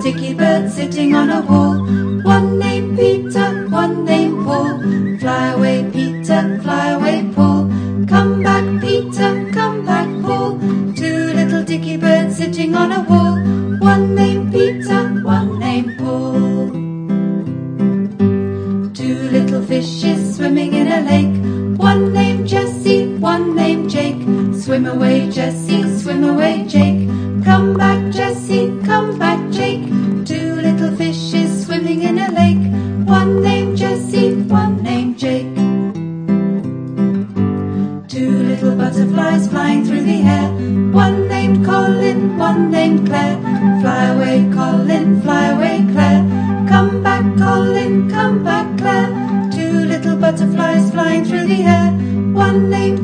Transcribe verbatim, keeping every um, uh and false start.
dicky bird sitting on a wall. One named Peter, one named Paul. Fly away Peter, fly away Paul. Come back Peter, come back Paul. Two little dicky birds sitting on a wall. One named Peter, one named Paul. Two little fishes swimming in a lake. One named Jessie, one named Jake. Swim away Jessie, swim away Jake. Come back Jessie, come back Jake. Two little fishes swimming in a lake. One named Jessie, one named Jake. Two little butterflies flying through the air. One named Colin, one named Claire. Fly away Colin, fly away Claire. Come back Colin, come back Claire. Two little butterflies flying through the air. One named